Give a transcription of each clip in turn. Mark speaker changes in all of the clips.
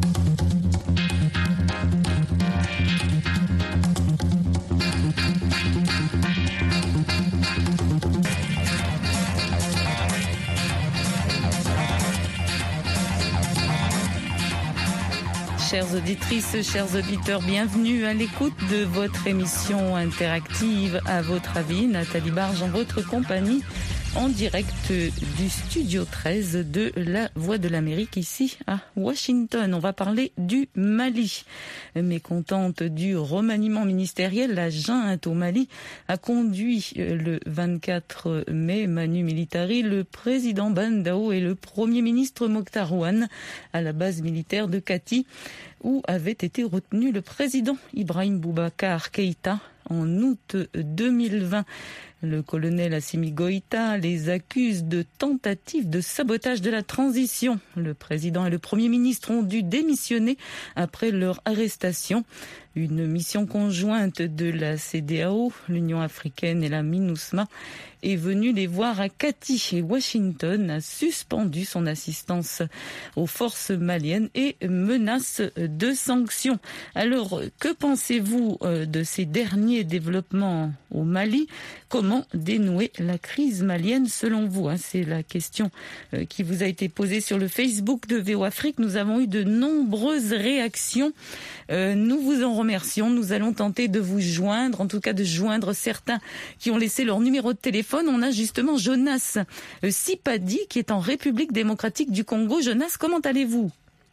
Speaker 1: Chères auditrices, chers auditeurs, bienvenue à l'écoute de votre émission interactive À votre avis. Nathalie Barge en votre compagnie, en direct du studio 13 de La Voix de l'Amérique, ici à Washington. On va parler du Mali. Mécontente du remaniement ministériel, la junte au Mali a conduit le 24 mai Manu Militari, le président Bandao et le premier ministre Mokhtar Ouane à la base militaire de Kati, où avait été retenu le président Ibrahim Boubacar Keïta en août 2020. Le colonel Assimi Goïta les accuse de tentative de sabotage de la transition. Le président et le premier ministre ont dû démissionner après leur arrestation. Une mission conjointe de la CEDEAO, l'Union africaine et la MINUSMA est venue les voir à Kati, et Washington a suspendu son assistance aux forces maliennes et menace de sanctions. Alors, que pensez-vous de ces derniers développements au Mali ? Comment dénouer la crise malienne selon vous ? C'est la question qui vous a été posée sur le Facebook de VO Afrique. Nous avons eu de nombreuses réactions. Nous vous en remercions. Nous allons tenter de vous joindre, en tout cas de joindre certains qui ont laissé leur numéro de téléphone. On a justement Jonas Sipadi qui est en République démocratique du Congo. Jonas, comment allez-vous ?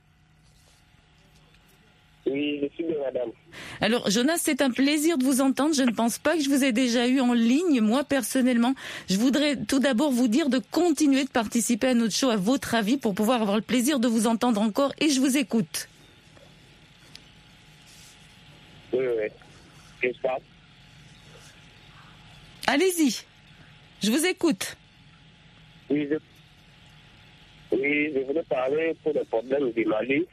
Speaker 2: Oui, je suis bien, madame.
Speaker 1: Alors, Jonas, c'est un plaisir de vous entendre. Je ne pense pas que je vous ai déjà eu en ligne. Moi, personnellement, je voudrais tout d'abord vous dire de continuer de participer à notre show À votre avis pour pouvoir avoir le plaisir de vous entendre encore, et je vous écoute.
Speaker 2: Oui. Qu'est-ce que ça ?
Speaker 1: Allez-y, je vous écoute.
Speaker 2: Oui, je voulais parler pour le problème du Mali.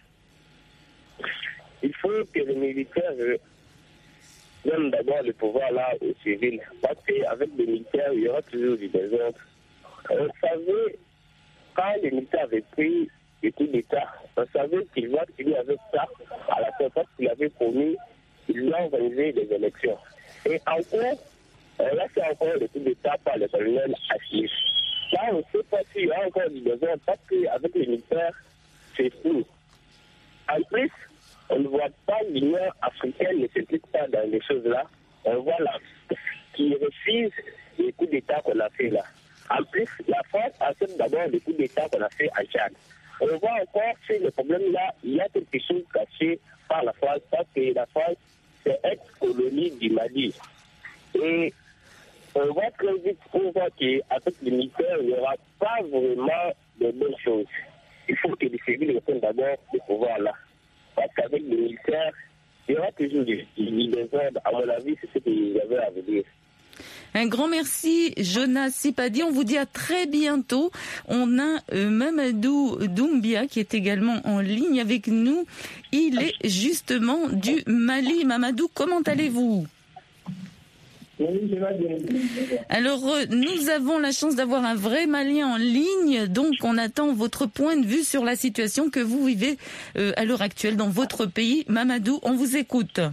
Speaker 2: Il faut que les militaires donnent d'abord le pouvoir là aux civils. Parce qu'avec les militaires, il y aura toujours du désordre. On savait, quand les militaires avaient pris le coup d'État, on savait qu'il va finir avec ça à la fin, parce qu'il avait promis qu'il va organiser des élections. Et encore, là c'est encore le coup d'État par le colonel Assimi. Là, on ne sait pas s'il y a encore du désordre, parce qu'avec les militaires, c'est flou. En plus, on ne voit pas l'Union africaine ne s'implique pas dans les choses-là. On voit la qui refuse les coups d'État qu'on a fait là. En plus, la France accepte d'abord les coups d'État qu'on a fait à Tchad. On voit encore que le problème-là, il y a quelque chose caché par la France, parce que la France, c'est ex-colonie du Mali. Et on voit très vite, on voit qu'avec les militaires, il n'y aura pas vraiment de bonnes choses. Il faut que les civils reprennent d'abord le pouvoir là. Parce qu'avec les militaires, il y aura toujours des désordres. À mon avis, c'est ce qu'ils avaient à vous dire.
Speaker 1: Un grand merci, Jonas Sipadi. On vous dit à très bientôt. On a Mamadou Doumbia qui est également en ligne avec nous. Il est justement du Mali. Mamadou, comment allez-vous ?
Speaker 3: Oui, je vais bien.
Speaker 1: Alors, nous avons la chance d'avoir un vrai Malien en ligne, donc on attend votre point de vue sur la situation que vous vivez à l'heure actuelle dans votre pays. Mamadou, on vous écoute.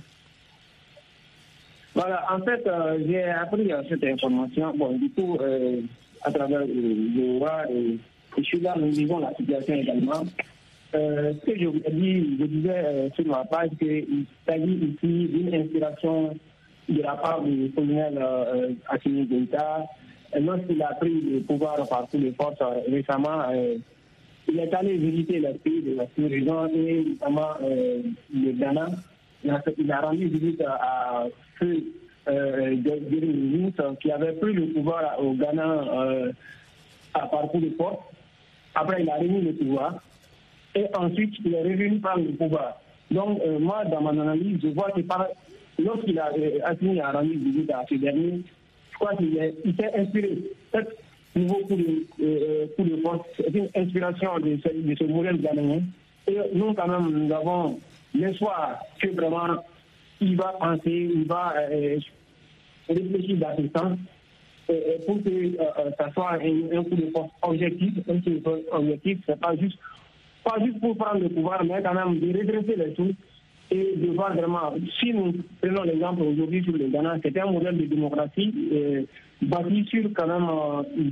Speaker 3: Voilà, en fait, j'ai appris cette information. Bon, du coup, à travers le roi, je suis là, nous vivons la situation également. Ce que je vous ai dit, je disais sur ma page qu'il s'agit ici d'une inspiration de la part du colonel Assimi Goïta. Lorsqu'il a pris le pouvoir par toutes les forces récemment, il est allé visiter les pays de la sous-région et notamment le Ghana. Il a rendu visite à ceux qui avaient pris le pouvoir au Ghana à parcours de force. Après, il a remis le pouvoir et ensuite, il est revenu prendre le pouvoir. Donc, moi, dans mon analyse, je vois que lorsqu'il a Assimi a rendu visite à ce dernier, je crois qu'il s'est inspiré. Cet nouveau coup de force, c'est une inspiration de ce modèle ghanéen. Et nous, quand même, nous avons l'espoir que vraiment, il va penser, il va réfléchir dans ce sens pour que ça soit un coup de force objectif. Un coup de force objectif, c'est pas juste pas juste pour prendre le pouvoir, mais quand même de redresser les choses et de voir vraiment, si nous prenons l'exemple aujourd'hui sur le Ghana, c'était un modèle de démocratie bâti sur quand même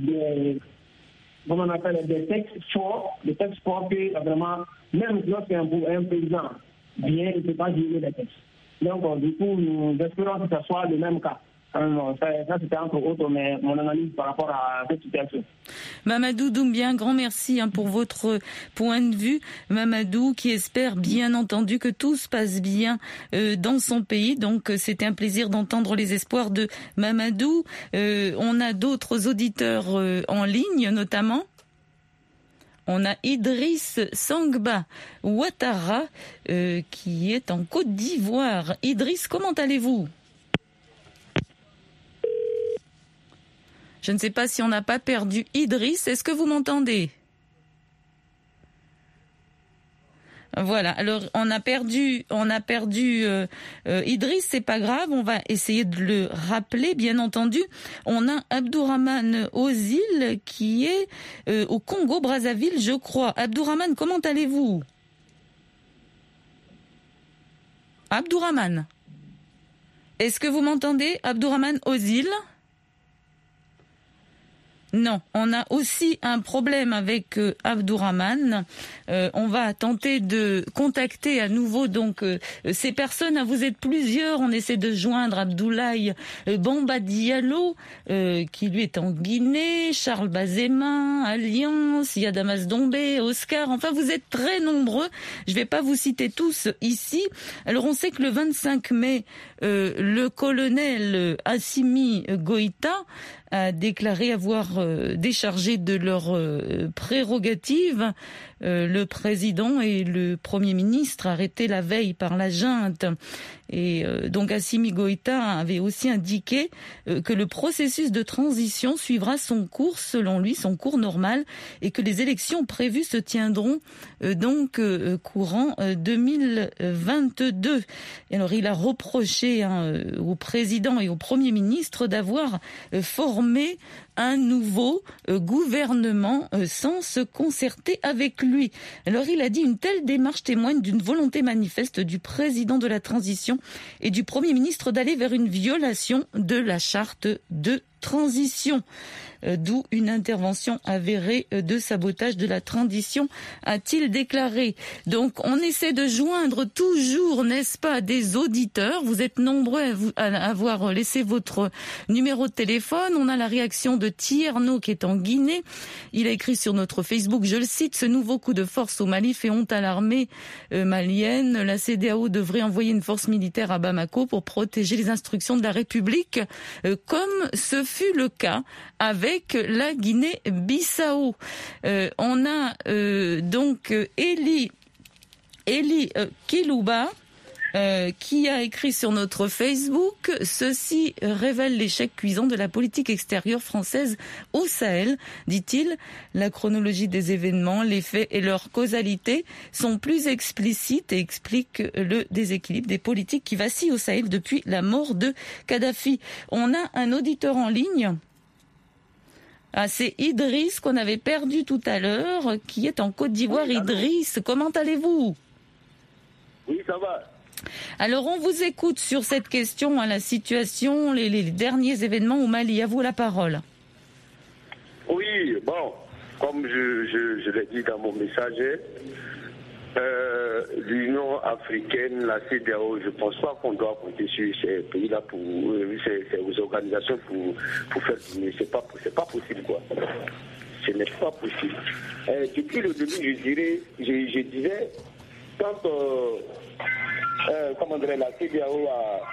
Speaker 3: des textes forts que vraiment, même lorsqu'un président vient, il ne peut pas violer les textes. Donc, du coup, nous espérons que ce soit le même cas. Ça, c'était entre autres mon analyse par rapport à cette situation.
Speaker 1: Mamadou Doumbia, un grand merci pour votre point de vue. Mamadou qui espère bien entendu que tout se passe bien dans son pays. Donc c'était un plaisir d'entendre les espoirs de Mamadou. On a d'autres auditeurs en ligne notamment. On a Idriss Sangba Ouattara qui est en Côte d'Ivoire. Idriss, comment allez-vous ? Je ne sais pas si on n'a pas perdu Idriss. Est-ce que vous m'entendez ? Voilà. Alors, on a perdu Idriss, c'est pas grave. On va essayer de le rappeler, bien entendu. On a Abdourahmane Ozil qui est au Congo-Brazzaville, je crois. Abdourahmane, comment allez-vous ? Abdourahmane, est-ce que vous m'entendez ? Abdourahmane Ozil ? Non, on a aussi un problème avec Abdourahmane. On va tenter de contacter à nouveau donc ces personnes. Vous êtes plusieurs. On essaie de joindre Abdoulaye Bamba Diallo qui lui est en Guinée, Charles Bazema, Alliance, Yadamas Dombé, Oscar. Enfin, vous êtes très nombreux. Je ne vais pas vous citer tous ici. Alors, on sait que le 25 mai, le colonel Assimi Goïta a déclaré avoir déchargé de leurs prérogatives le président et le Premier ministre arrêtés la veille par la junte. Et donc Assimi Goïta avait aussi indiqué que le processus de transition suivra son cours, selon lui, son cours normal, et que les élections prévues se tiendront courant 2022. Et alors il a reproché au président et au Premier ministre d'avoir formé un nouveau gouvernement sans se concerter avec lui. Alors il a dit: une telle démarche témoigne d'une volonté manifeste du président de la transition et du Premier ministre d'aller vers une violation de la charte de transition. D'où une intervention avérée de sabotage de la transition, a-t-il déclaré. Donc on essaie de joindre toujours, n'est-ce pas, des auditeurs. Vous êtes nombreux à avoir laissé votre numéro de téléphone. On a la réaction de Tierno qui est en Guinée. Il a écrit sur notre Facebook, je le cite: ce nouveau coup de force au Mali fait honte à l'armée malienne. La CEDEAO devrait envoyer une force militaire à Bamako pour protéger les instructions de la République, comme ce fut le cas avec la Guinée-Bissau. On a donc Eli Kilouba qui a écrit sur notre Facebook: ceci révèle l'échec cuisant de la politique extérieure française au Sahel, dit-il. La chronologie des événements, les faits et leur causalité sont plus explicites et expliquent le déséquilibre des politiques qui vacillent au Sahel depuis la mort de Kadhafi. On a un auditeur en ligne. C'est Idriss qu'on avait perdu tout à l'heure, qui est en Côte d'Ivoire. Oui, Idriss, comment allez-vous ?
Speaker 2: Oui, ça va.
Speaker 1: Alors, on vous écoute sur cette question, la situation, les derniers événements au Mali. À vous la parole.
Speaker 2: Oui, bon, comme je l'ai dit dans mon message, l'Union africaine, la CEDEAO, je ne pense pas qu'on doit compter sur ces pays-là, ces organisations pour faire dîner. C'est pas possible, quoi. Ce n'est pas possible. Depuis le début, je disais, quand la CEDEAO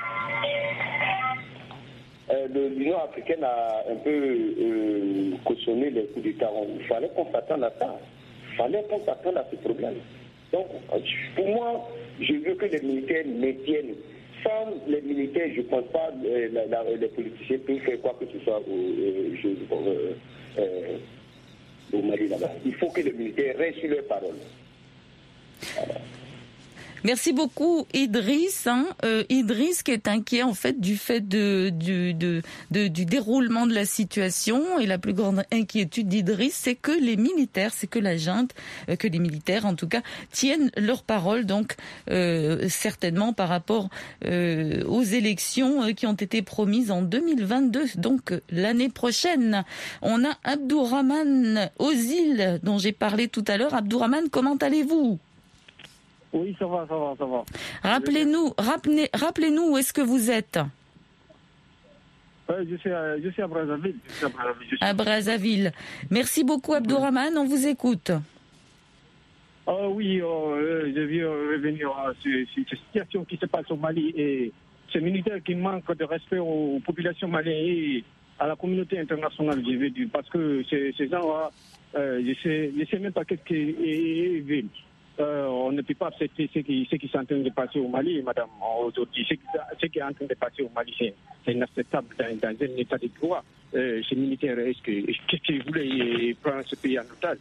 Speaker 2: l'Union africaine a un peu cautionné les coups d'État, il fallait qu'on s'attende à ça. Il fallait qu'on s'attende à ce problème. Donc, pour moi, je veux que les militaires maintiennent. Sans les militaires, je ne pense pas que les politiciens peuvent faire quoi que ce soit au Mali là-bas. Il faut que les militaires restent sur leurs paroles. Voilà.
Speaker 1: Merci beaucoup Idriss. Idriss qui est inquiet en fait du déroulement de la situation, et la plus grande inquiétude d'Idriss, c'est que les militaires, que les militaires en tout cas tiennent leur parole, donc certainement par rapport aux élections qui ont été promises en 2022, donc l'année prochaine. On a Abdourahmane Ozil dont j'ai parlé tout à l'heure. Abdourahmane, comment allez-vous ?
Speaker 4: Oui, ça va.
Speaker 1: Rappelez-nous où est-ce que vous êtes ?
Speaker 4: Je suis à Brazzaville.
Speaker 1: À Brazzaville. Merci beaucoup Abdourahmane, on vous écoute.
Speaker 4: Oui, je viens revenir sur cette situation qui se passe au Mali et ces militaires qui manquent de respect aux populations maliennes et à la communauté internationale, je veux dire, parce que ces gens-là, je ne sais même pas qu'est-ce qu'ils veulent. On ne peut pas accepter ce qui est en train de passer au Mali, madame, aujourd'hui. Ce qui est en train de passer au Mali, c'est inacceptable dans un état de droit. Ces militaires, qu'est-ce qu'ils voulaient prendre ce pays en otage?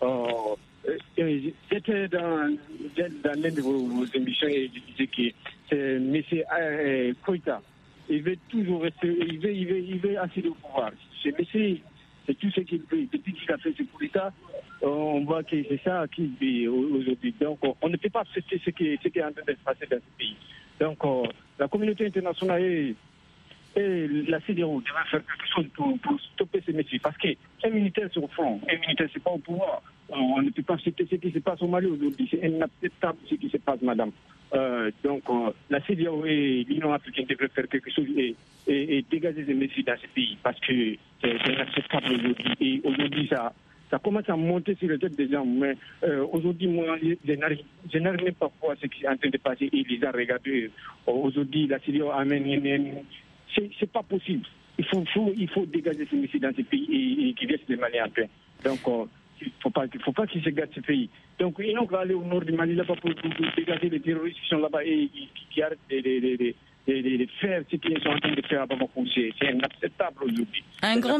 Speaker 4: J'étais dans l'une de vos émissions et je disais que c'est M. Koïta. Il veut toujours rester, il veut accéder au pouvoir. C'est monsieur, c'est tout ce qu'il veut. Depuis qu'il a fait ce coup d'État, on voit que c'est ça qu'il veut aujourd'hui. Donc, on ne peut pas accepter ce qui est en train de se passer dans ce pays. Donc, la communauté internationale et la CEDEAO devraient faire quelque chose pour stopper ces messieurs. Parce qu'un militaire sur le front, un militaire, c'est pas au pouvoir. On ne peut pas accepter ce qui se passe au Mali aujourd'hui. C'est inacceptable ce qui se passe, madame. Donc, la CEDEAO et l'Union africaine devraient faire quelque chose et dégager ces messieurs dans ce pays. Parce que c'est inacceptable aujourd'hui. Et aujourd'hui, ça commence à monter sur la tête des gens. Mais aujourd'hui, moi, je n'arrive même pas à voir ce qui est en train de passer. Et les gens regardent. Aujourd'hui, la CEDEAO amène. C'est pas possible. Il faut dégager ces messieurs dans ce pays et qu'ils laissent les Maliens en paix. Donc, il ne faut pas qu'ils se gardent ce pays. Donc, ils n'ont qu'à aller au nord du Mali là-bas pour dégager les terroristes qui sont là-bas et qui arrêtent de faire ce qu'ils sont en train de faire à Bamako. C'est inacceptable aujourd'hui.
Speaker 1: Un grand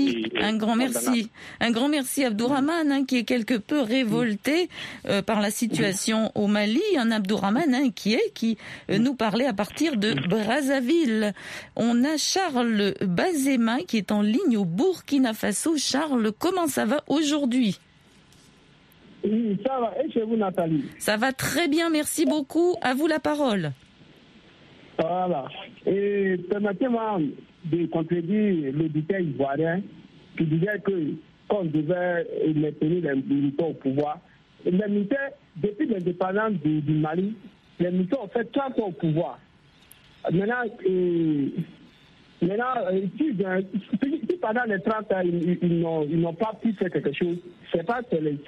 Speaker 1: merci Abdourahmane, qui est quelque peu révolté par la situation au Mali. Un Abdourahmane inquiet qui nous parlait à partir de Brazzaville. On a Charles Bazema qui est en ligne au Burkina Faso. Charles, comment ça va aujourd'hui ?
Speaker 3: Oui, ça va. Et chez vous, Nathalie ?
Speaker 1: Ça va très bien, merci beaucoup. À vous la parole.
Speaker 3: Voilà. Et permettez-moi de contredire l'auditeur ivoirien qui disait qu'on devait maintenir les militaires au pouvoir. Les militaires, depuis l'indépendance du Mali, les militaires ont fait 30 ans au pouvoir. Maintenant, si pendant les 30 ans, ils n'ont pas pu faire quelque chose, c'est pas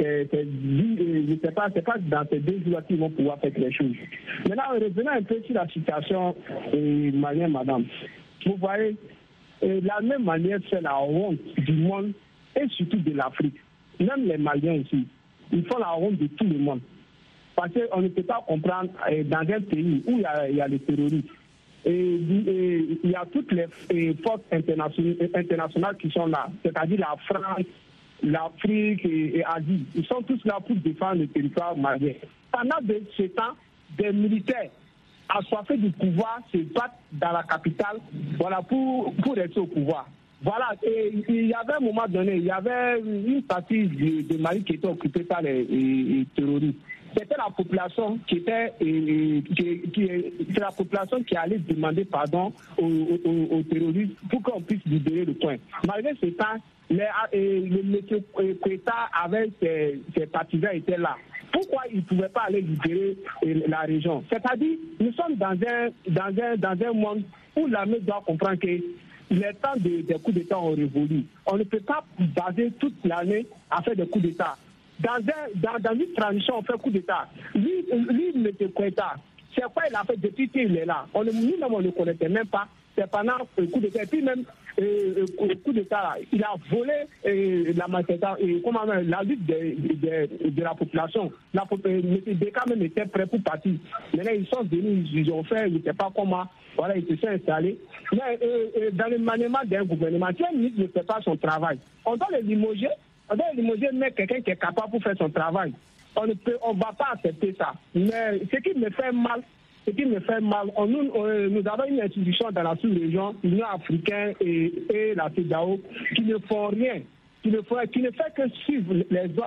Speaker 3: dans ces 2 jours qu'ils vont pouvoir faire quelque chose. Maintenant, revenons un peu sur la situation malienne, madame. Vous voyez, la même manière fait la honte du monde et surtout de l'Afrique. Même les Maliens aussi, ils font la honte de tout le monde. Parce qu'on ne peut pas comprendre dans un pays où il y a les terroristes. Et il y a toutes les forces internationales qui sont là, c'est-à-dire la France, l'Afrique et l'Asie. Ils sont tous là pour défendre le territoire malien. Pendant ce temps, des militaires assoiffés du pouvoir se battent dans la capitale, voilà, pour rester au pouvoir. Voilà, et il y avait un moment donné, il y avait une partie de Mali qui était occupée par les terroristes. C'était la population c'est la population qui allait demander pardon aux terroristes pour qu'on puisse libérer le coin. Malgré ce temps, le monsieur Koïta avec ses partisans étaient là. Pourquoi ils ne pouvaient pas aller libérer la région? C'est-à-dire, nous sommes dans un monde où l'armée doit comprendre que les temps des coups d'État ont révolu. On ne peut pas baser toute l'année à faire des coups d'État. Dans une transition, on fait coup d'État. Lui, M. Koïta, c'est quoi il a fait depuis qu'il est là? Nous-mêmes, on ne le connaissait même pas. C'est pendant le coup d'État. Et puis même, le coup d'État, là, il a volé la lutte de la population. M. Beka même était prêt pour partir. Maintenant, ils sont venus, ils ont fait, ils ne sais pas comment. Voilà, ils se sont installés. Mais dans le maniement d'un gouvernement, si un ministre ne fait pas son travail, on doit le limoger. On doit limoger, mais quelqu'un qui est capable pour faire son travail. on ne va pas accepter ça. Mais ce qui me fait mal, nous avons une institution dans la sous-région, l'Union africaine et la CEDEAO, qui ne font rien, qui ne fait que suivre les ordres